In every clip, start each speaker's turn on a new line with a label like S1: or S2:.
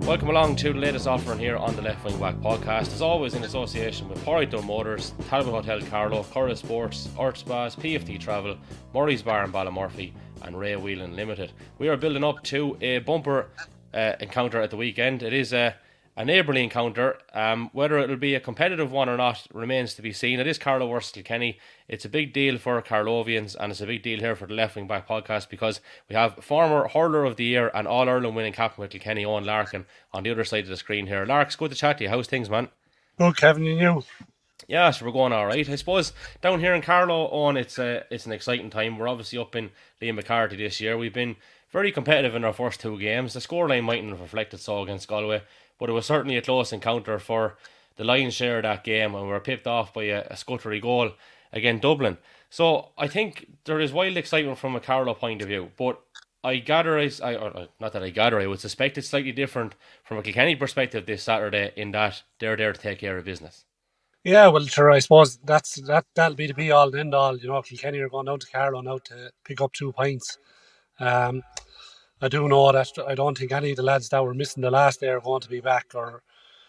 S1: Welcome along to the latest offering here on the Left Wing Back podcast, as always in association with Porrick Motors, Talbot Hotel Carlow, Curra Sports, Earth Spas, PFT Travel, Murray's Bar in Ballymurphy and Ray Whelan Limited. We are building up to a bumper encounter at the weekend. It is a neighbourly encounter. Whether it'll be a competitive one or not remains to be seen. It is Carlow versus Kilkenny. It's a big deal for Carlovians, and it's a big deal here for the Left Wing Back podcast because we have former hurler of the year and All-Ireland winning captain with Kilkenny, Owen Larkin, on the other side of the screen here. Lark, it's good to chat to you. How's things, man?
S2: Good, Kevin, and you?
S1: Yeah, so we're going all right. I suppose down here in Carlow, Owen, it's an exciting time. We're obviously up in Liam McCarthy this year. We've been very competitive in our first two games. The scoreline mightn't have reflected so against Galway, but it was certainly a close encounter for the lion's share of that game, and we were pipped off by a scuttery goal against Dublin. So I think there is wild excitement from a Carlow point of view, but I would suspect it's slightly different from a Kilkenny perspective this Saturday in that they're there to take care of business.
S2: Yeah, well, sure, I suppose that'll be the be all and end all. You know, Kilkenny are going down to Carlow now to pick up 2 points. I do know that I don't think any of the lads that were missing the last day are going to be back or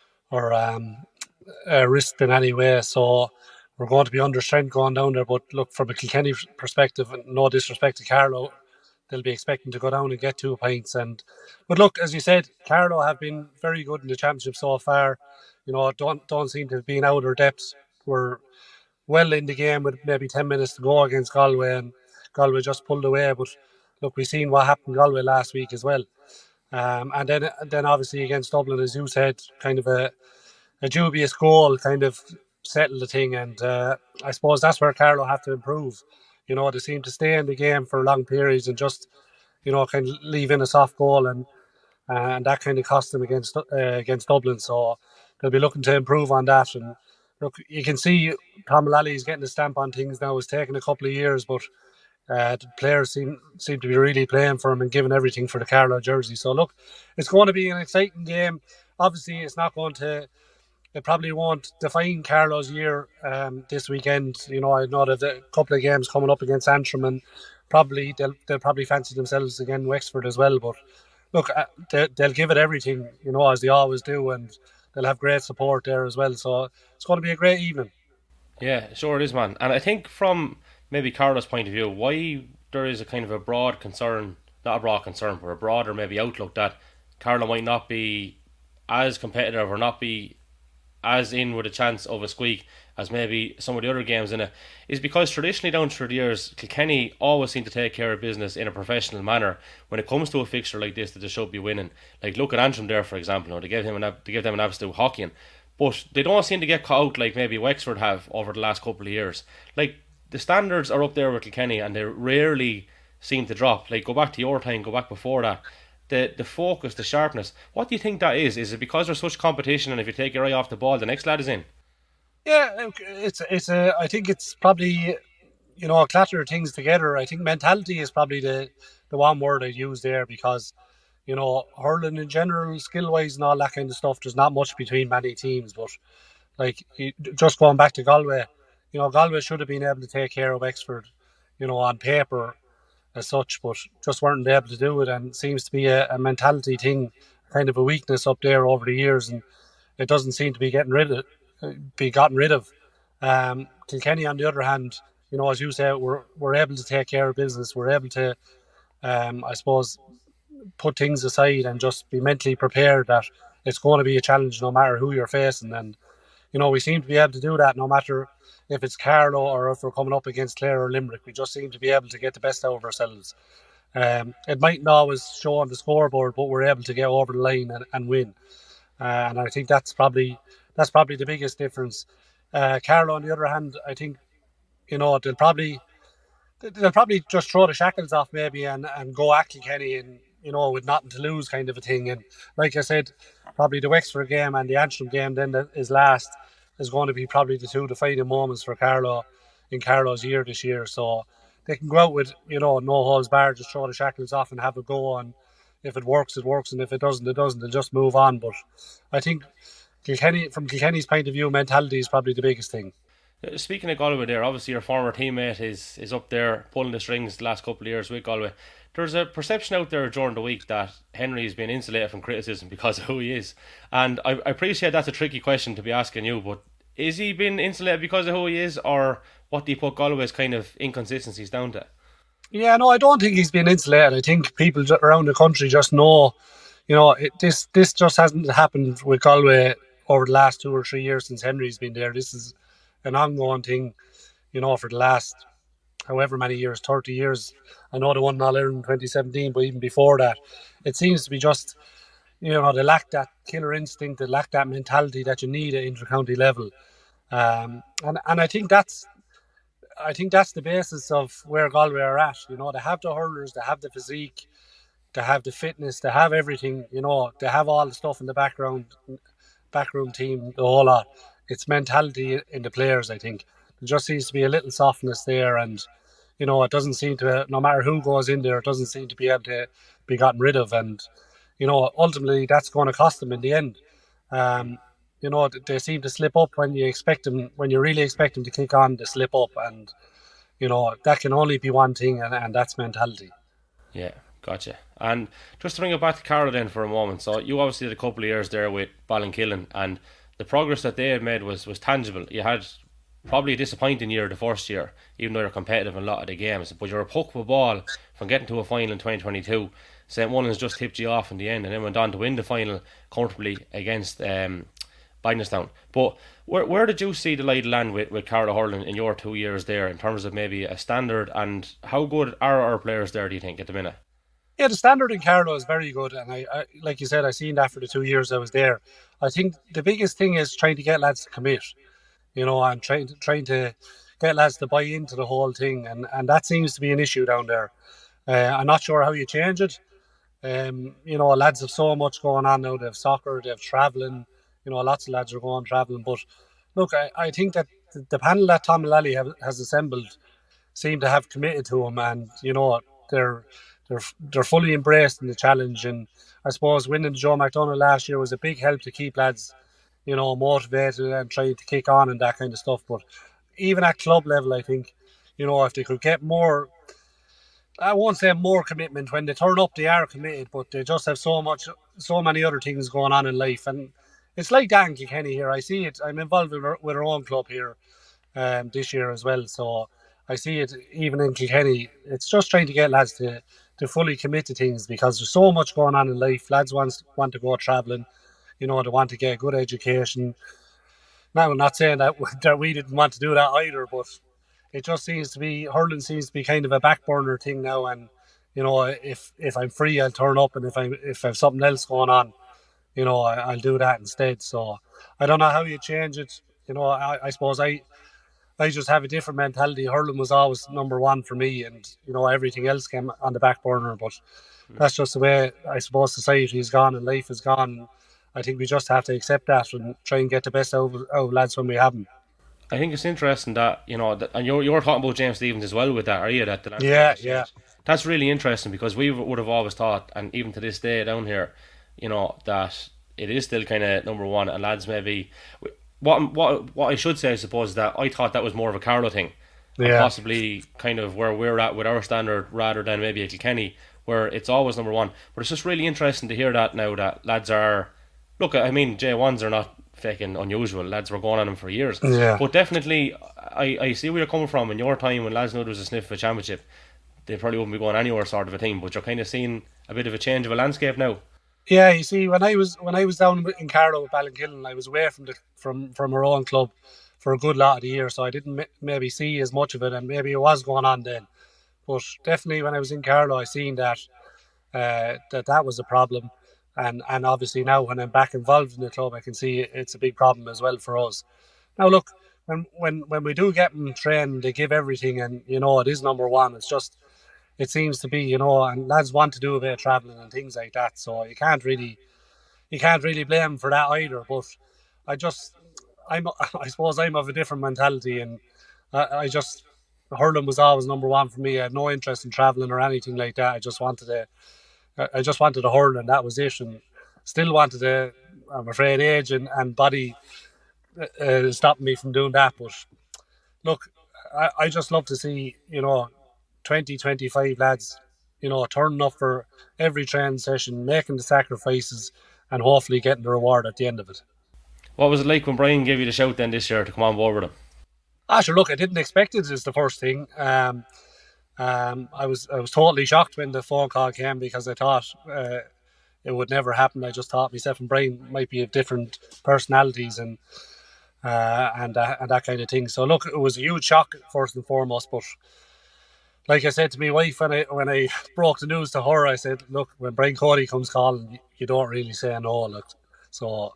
S2: risked in any way. So we're going to be under strength going down there. But look, from a Kilkenny perspective, and no disrespect to Carlow, they'll be expecting to go down and get 2 points. But look, as you said, Carlow have been very good in the championship so far. You know, don't seem to have been out of their depths. We're well in the game with maybe 10 minutes to go against Galway, and Galway just pulled away. But look, we've seen what happened to Galway last week as well. And then obviously against Dublin, as you said, kind of a dubious goal kind of settled the thing. And I suppose that's where Carlow have to improve. You know, they seem to stay in the game for long periods and just, you know, kind of leave in a soft goal, and that kind of cost them against Dublin. So they'll be looking to improve on that. And look, you can see Tom Mullally is getting a stamp on things now. It's taken a couple of years, but the players seem to be really playing for him and giving everything for the Carlow jersey. So look, it's going to be an exciting game. Obviously, it probably won't define Carlow's year this weekend. You know, I know that a couple of games coming up against Antrim, and probably they'll probably fancy themselves again Wexford as well. But look, they'll give it everything, you know, as they always do, and they'll have great support there as well. So it's going to be a great evening.
S1: Yeah, sure it is, man. And I think from maybe Carlow's point of view, why there is a kind of a broad concern, not a broad concern, but a broader maybe outlook that Carlow might not be as competitive or not be as in with a chance of a squeak as maybe some of the other games in it, is because traditionally down through the years, Kilkenny always seem to take care of business in a professional manner when it comes to a fixture like this that they should be winning. Like look at Antrim there, for example. You know, they give them an absolute hocking, but they don't seem to get caught out like maybe Wexford have over the last couple of years. Like the standards are up there with Kilkenny, and they rarely seem to drop. Like go back to your time, go back before that. The focus, the sharpness. What do you think that is? Is it because there's such competition, and if you take your eye off the ball, the next lad is in?
S2: Yeah, I think it's probably, you know, a clatter of things together. I think mentality is probably the one word I'd use there, because, you know, hurling in general, skill wise and all that kind of stuff, there's not much between many teams. But like just going back to Galway, you know, Galway should have been able to take care of Wexford, you know, on paper as such, but just weren't able to do it. And it seems to be a mentality thing, kind of a weakness up there over the years, and it doesn't seem to be gotten rid of. Kilkenny, on the other hand, you know, as you say, we're able to take care of business. We're able to, I suppose, put things aside and just be mentally prepared that it's going to be a challenge no matter who you're facing. And you know, we seem to be able to do that no matter if it's Carlow or if we're coming up against Clare or Limerick. We just seem to be able to get the best out of ourselves. It mightn't always show on the scoreboard, but we're able to get over the line and win. And I think that's probably the biggest difference. Carlow, on the other hand, I think, you know, they'll probably just throw the shackles off maybe and go at Kilkenny, and, you know, with nothing to lose kind of a thing. And like I said, probably the Wexford game and the Antrim game then that is last is going to be probably the two defining moments for Carlow in Carlow's year this year. So they can go out with, you know, no holds barred, just throw the shackles off and have a go, and if it works, it works, and if it doesn't, it doesn't. They'll just move on. But I think from Kilkenny's point of view, mentality is probably the biggest thing.
S1: Speaking of Galway there, obviously your former teammate is up there pulling the strings the last couple of years with Galway. There's a perception out there during the week that Henry has been insulated from criticism because of who he is. And I appreciate that's a tricky question to be asking you, but is he been insulated because of who he is, or what do you put Galway's kind of inconsistencies down to?
S2: Yeah, no, I don't think he's been insulated. I think people around the country just know, this just hasn't happened with Galway over the last 2 or 3 years since Henry's been there. This is an ongoing thing, for the last however many years, 30 years. I know they won All Ireland in 2017, but even before that, it seems to be just, they lack that killer instinct, they lack that mentality that you need at inter-county level. And I think that's the basis of where Galway are at. They have the hurlers, they have the physique, they have the fitness, they have everything. They have all the stuff in the backroom team, the whole lot. It's mentality in the players, I think. There just seems to be a little softness there, and it doesn't seem to, no matter who goes in there, it doesn't seem to be able to be gotten rid of, and ultimately that's going to cost them in the end. Um, they seem to slip up when you really expect them to kick on, they slip up, and that can only be one thing, and that's mentality.
S1: Yeah, gotcha. And just to bring it back to Carlow then for a moment. So you obviously did a couple of years there with Ballinkillen, and the progress that they had made was tangible. You had probably a disappointing year the first year, even though you're competitive in a lot of the games. But you're a puck of a ball from getting to a final in 2022. St. Mullins just tipped you off in the end, and then went on to win the final comfortably against Bindlestown. But where did you see the light land with Carlow hurling in your 2 years there, in terms of maybe a standard, and how good are our players there, do you think, at the minute?
S2: Yeah, the standard in Carlow is very good, and I like you said, I seen that for the 2 years I was there. I think the biggest thing is trying to get lads to commit, and trying to get lads to buy into the whole thing, and that seems to be an issue down there. I'm not sure how you change it. Lads have so much going on now. They have soccer, they have travelling. Lots of lads are going travelling. But look, I think that the panel that Tom Mullally has assembled seem to have committed to him, and they're they're fully embraced in the challenge. And I suppose winning the Joe McDonagh last year was a big help to keep lads, motivated and trying to kick on and that kind of stuff. But even at club level, I think, if they could get more, I won't say more commitment. When they turn up, they are committed, but they just have so many other things going on in life. And it's like that in Kilkenny here. I see it. I'm involved with our own club here this year as well. So I see it even in Kilkenny. It's just trying to get lads to fully commit to things, because there's so much going on in life. Lads want to go travelling. They want to get a good education. Now, I'm not saying that we didn't want to do that either, but it just seems to be, hurling seems to be kind of a back burner thing now. And if I'm free, I'll turn up, and if I have something else going on, I'll do that instead. So I don't know how you change it. I suppose I just have a different mentality. Hurling was always number one for me, and everything else came on the back burner. But that's just the way, I suppose, society has gone and life has gone. I think we just have to accept that and try and get the best out of lads when we have them.
S1: I think it's interesting that, and you're talking about James Stephens as well with that, are you?
S2: Yeah.
S1: That's really interesting, because we would have always thought, and even to this day down here, that it is still kind of number one, and lads maybe. What I should say, I suppose, is that I thought that was more of a Carlow thing, and possibly kind of where we're at with our standard, rather than maybe a Kilkenny, where it's always number one. But it's just really interesting to hear that now, that lads are. Look, I mean, J1s are not fucking unusual. Lads were going on them for years.
S2: Yeah.
S1: But definitely, I see where you're coming from. In your time, when lads knew there was a sniff of a championship, they probably wouldn't be going anywhere, sort of a thing. But you're kind of seeing a bit of a change of a landscape now.
S2: Yeah, you see, when I was down in Carlow with Ballinkillen, I was away from our own club for a good lot of the year, so I didn't maybe see as much of it, and maybe it was going on then. But definitely, when I was in Carlow, I seen that that was a problem. And obviously now, when I'm back involved in the club, I can see it's a big problem as well for us. Now look, when we do get them trained, they give everything, and it is number one. It's just, it seems to be, and lads want to do a bit of travelling and things like that. So you can't really blame them for that either. But I suppose I'm of a different mentality, and hurling was always number one for me. I had no interest in travelling or anything like that. I just wanted to hurl, and that was it. And still wanted to. I'm afraid age and body stopped me from doing that. But look, I just love to see, 20, 25 lads, turning up for every training session, making the sacrifices, and hopefully getting the reward at the end of it.
S1: What was it like when Brian gave you the shout then this year to come on board with him?
S2: Sure, look, I didn't expect it is the first thing. I was totally shocked when the phone call came because I thought it would never happen. I just thought myself and Brian might be of different personalities and that kind of thing. So look, it was a huge shock first and foremost. But like I said to my wife when I broke the news to her, I said, look, when Brian Cody comes calling, you don't really say no. Look, so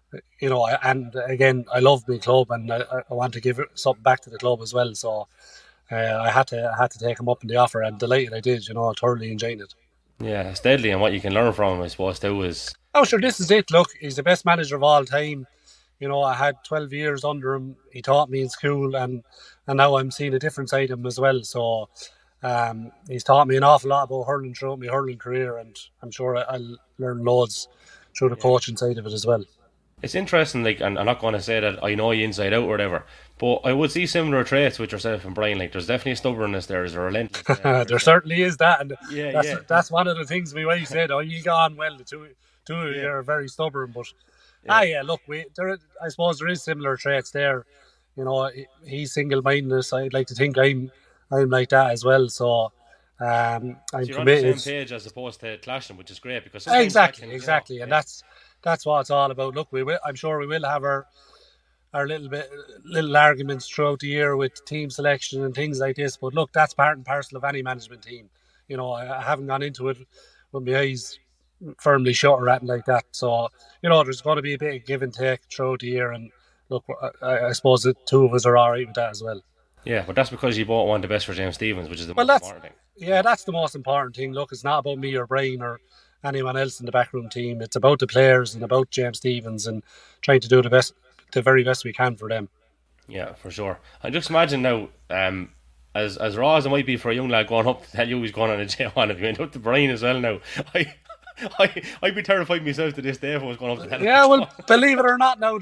S2: and again, I love my club and I want to give something back to the club as well. So I had to take him up in the offer, and delighted I did. Thoroughly enjoying it.
S1: Yeah, it's deadly, and what you can learn from him, I suppose, too, is
S2: Oh, sure, this is it. Look, he's the best manager of all time. I had 12 years under him. He taught me in school, and now I'm seeing a different side of him as well. So he's taught me an awful lot about hurling throughout my hurling career, and I'm sure I'll learn loads through the
S1: yeah.
S2: coaching side of it as well.
S1: It's interesting, like, and I'm not going to say that I know you inside out or whatever, but I would see similar traits with yourself and Brian. Like, there's definitely a stubbornness there, there's a relentlessness,
S2: There certainly is that, and
S1: yeah,
S2: that's
S1: yeah,
S2: that's one of the things my wife said. Oh, you go on well. The two of you
S1: yeah,
S2: are very stubborn, but
S1: yeah.
S2: yeah, look, I suppose there is similar traits there. He's single-mindedness. I'd like to think I'm like that as well. So I'm
S1: So you're on the
S2: committed.
S1: same page as opposed to clashing, which is great because sometimes that
S2: Exactly,
S1: can,
S2: exactly, and
S1: yeah,
S2: that's what it's all about. Look, I'm sure we will have our little arguments throughout the year with team selection and things like this. But look, that's part and parcel of any management team. I haven't gone into it with my eyes firmly shut or anything like that. So there's going to be a bit of give and take throughout the year. And look, I suppose the two of us are all right with that as well.
S1: yeah. But that's because you both want the best for James Stevens, which is the
S2: Well,
S1: most important thing.
S2: that's the most important thing. Look, it's not about me or Brian or anyone else in the backroom team. It's about the players and about James Stevens and trying to do the very best we can for them.
S1: Yeah, for sure. I just imagine now, as raw as it might be for a young lad going up to tell you he's going on a J1, if you went up to Brian as well now, I'd be terrified myself to this day if I was going up to tell him.
S2: Yeah, well, believe it or not, now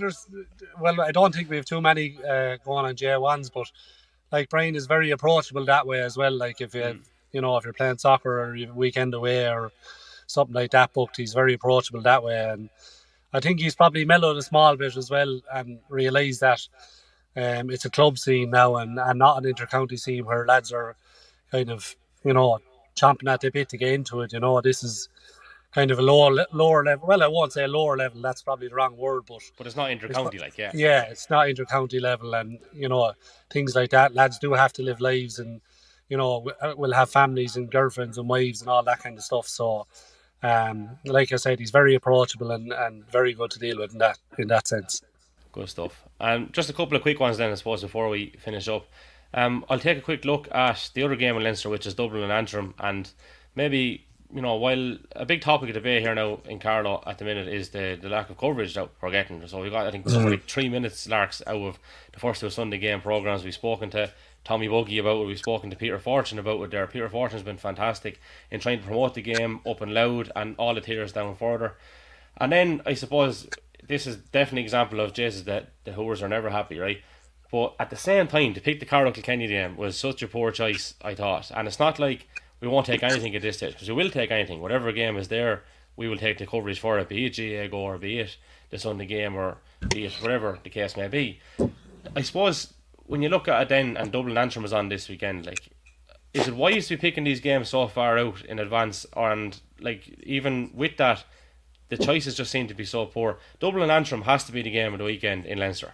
S2: I don't think we have too many going on J1s, but like Brian is very approachable that way as well. Like if if you're playing soccer or you have a weekend away or something like that booked, he's very approachable that way, and I think he's probably mellowed a small bit as well and realised that it's a club scene now and not an inter-county scene where lads are kind of chomping at the bit to get into it. This is kind of a lower level. Well, I won't say lower level. That's probably the wrong word, but
S1: But it's not inter-county, like, yeah.
S2: yeah, it's not inter-county level, and things like that. Lads do have to live lives, and will have families and girlfriends and wives and all that kind of stuff. So, like I said, he's very approachable and very good to deal with in that sense.
S1: Good stuff. Just a couple of quick ones then, I suppose, before we finish up. I'll take a quick look at the other game in Leinster, which is Dublin and Antrim, and maybe, while a big topic of debate here now in Carlow at the minute is the lack of coverage that we're getting. So we got, I think, something like 3 minutes, Larks, out of the first two Sunday game programmes. We've spoken to Tommy Buggy about it, we've spoken to Peter Fortune about it there. Peter Fortune's been fantastic in trying to promote the game up and loud and all the tiers down further. And then, I suppose, this is definitely an example of Jesus that the Hoovers are never happy, right? But at the same time, to pick the Carlow Kilkenny game was such a poor choice, I thought. And it's not like we won't take anything at this stage, because we will take anything. Whatever game is there, we will take the coverage for it, be it GAA or be it the Sunday game or be it whatever the case may be. I suppose when you look at it then, and Dublin Antrim was on this weekend, like, is it wise to be picking these games so far out in advance? And like, even with that, the choices just seem to be so poor. Dublin Antrim has to be the game of the weekend in Leinster.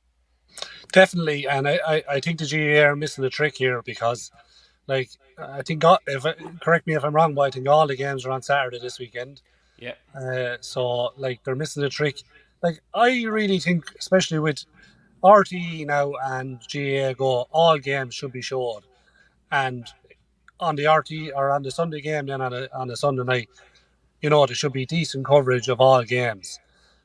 S2: Definitely, and I think the GAA are missing the trick here because, like, I think correct me if I'm wrong, but I think all the games are on Saturday this weekend.
S1: Yeah.
S2: So like they're missing the trick. Like I really think, especially with RTE now and GAA Go, all games should be showed, and on the RTE or on the Sunday game, then on a Sunday night, there should be decent coverage of all games.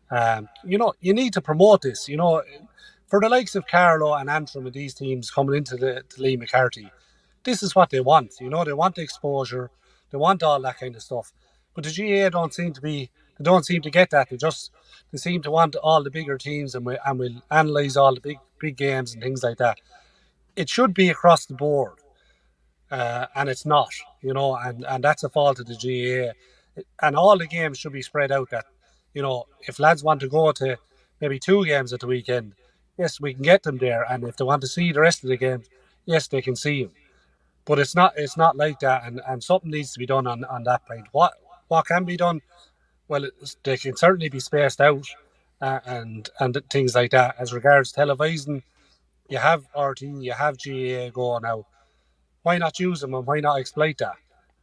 S2: You need to promote this. For the likes of Carlow and Antrim and these teams coming into the Lee McCarthy, this is what they want. They want the exposure, they want all that kind of stuff. But the GAA don't seem to get that. They seem to want all the bigger teams, and we'll analyse all the big games and things like that. it should be across the board, and it's not, and that's a fault of the GAA. And all the games should be spread out. That, if lads want to go to maybe 2 games at the weekend, yes, we can get them there. And if they want to see the rest of the games, yes, they can see them. But it's not like that, and something needs to be done on that point. What can be done? Well, they can certainly be spaced out, and things like that. As regards televising, you have RT, you have GAA go now. Why not use them, and why not exploit that?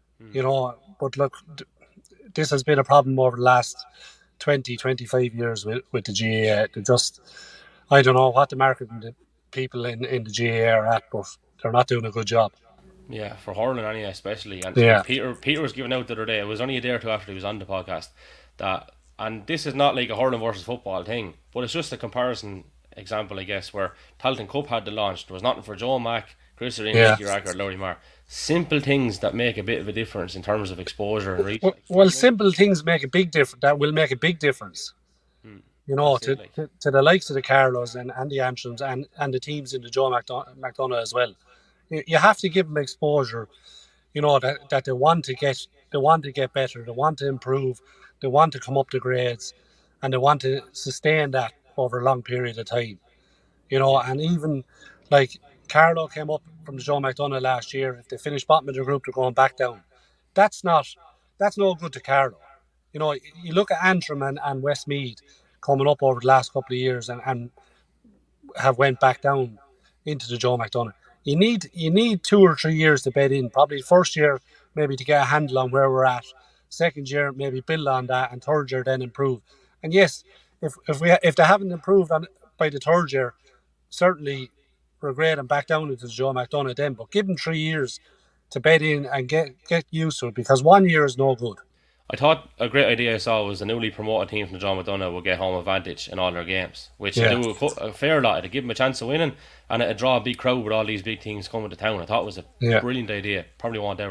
S2: But look, this has been a problem over the last 20, 25 years with the GAA. I don't know what the marketing people in the GAA are at, but they're not doing a good job.
S1: Yeah, for hurling anyway, especially. And
S2: Yeah.
S1: Peter was giving out the other day. It was only a day or two after he was on the podcast that, and this is not like a hurling versus football thing, but it's just a comparison example, I guess, where Tailteann Cup had the launch. There was nothing for Joe Mack, Chris Arena, Nicky Racker, Lowry Marr. Simple things that make a bit of a difference in terms of exposure and reach.
S2: Well, simple things make a big difference. That will make a big difference. To the likes of the Carlos and the Antroms and the teams in the Joe McDonagh as well. You have to give them exposure. That they want to get better. They want to improve. They want to come up the grades, and they want to sustain that over a long period of time. And even like Carlow came up from the Joe McDonagh last year. If they finish bottom of the group, they're going back down. That's no good to Carlow. You look at Antrim and Westmeath coming up over the last couple of years and have went back down into the Joe McDonagh. You need 2 or 3 years to bed in. Probably first year maybe to get a handle on where we're at. Second year maybe build on that, and third year then improve. And yes, if they haven't improved by the third year, certainly regrade and back down into the Joe McDonagh then. But give them 3 years to bed in and get used to it, because 1 year is no good.
S1: I thought a great idea I saw was the newly promoted team from the John McDonagh will get home advantage in all their games, which they do a fair lot. It'd give them a chance of winning, and it'd draw a big crowd with all these big teams coming to town. I thought it was a brilliant idea. Probably won't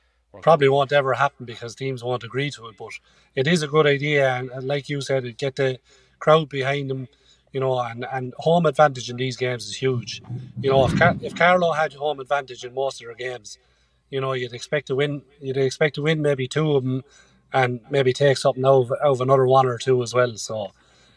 S1: ever happen because teams won't agree to it, but it is a good idea, and like you said, it'd get the crowd behind them, and home advantage in these games is huge. If Carlow had home advantage in most of their games, you'd expect to win maybe 2 of them, and maybe take something out of another 1 or 2 as well. So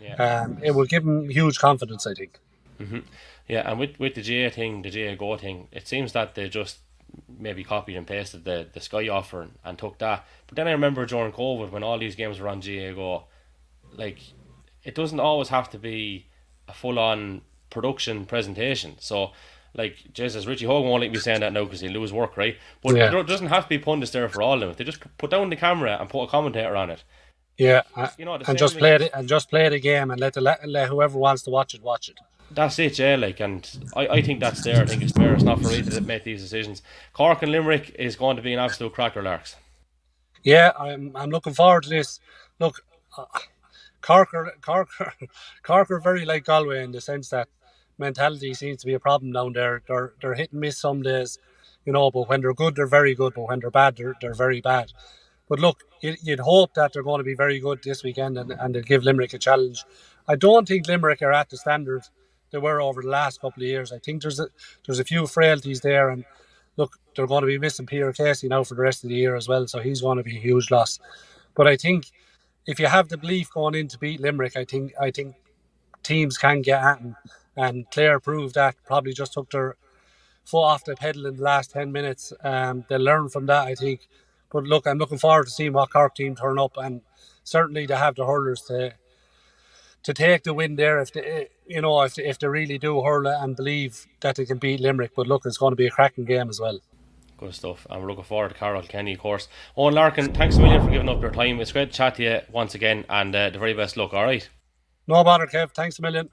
S1: it will give them huge confidence, I think. Mm-hmm. Yeah, and with the GAA thing, the GAA Go thing, it seems that they just maybe copied and pasted the Sky offer and took that. But then I remember during COVID, when all these games were on GAA Go, like, it doesn't always have to be a full-on production presentation. So, like, Jesus, Richie Hogan won't let me saying that now because he'll lose work, right? But there doesn't have to be pundits there for all of them. They just put down the camera and put a commentator on it.
S2: Yeah, and just play the game and let whoever wants to watch it.
S1: That's it, yeah. Like, and I think that's there. I think it's fair. It's not for me to make these decisions. Cork and Limerick is going to be an absolute cracker, Larks.
S2: Yeah, I'm looking forward to this. Look, Cork are very like Galway in the sense that mentality seems to be a problem down there. They're hit and miss some days, but when they're good, they're very good. But when they're bad, they're very bad. But look, you'd hope that they're going to be very good this weekend and they'll give Limerick a challenge. I don't think Limerick are at the standard they were over the last couple of years. I think there's a few frailties there, and look, they're going to be missing Peter Casey now for the rest of the year as well, so he's going to be a huge loss. But I think if you have the belief going in to beat Limerick, I think teams can get at them. And Clare proved that, probably just took their foot off the pedal in the last 10 minutes. They'll learn from that, I think. But look, I'm looking forward to seeing what Cork team turn up, and certainly they have the hurlers to take the win there if they really do hurl and believe that they can beat Limerick. But look, it's going to be a cracking game as well.
S1: Good stuff, and we're looking forward to Carol Kenny, of course. Owen Larkin, thanks a million for giving up your time. It's great to chat to you once again, and the very best luck. All right.
S2: No bother, Kev. Thanks a million.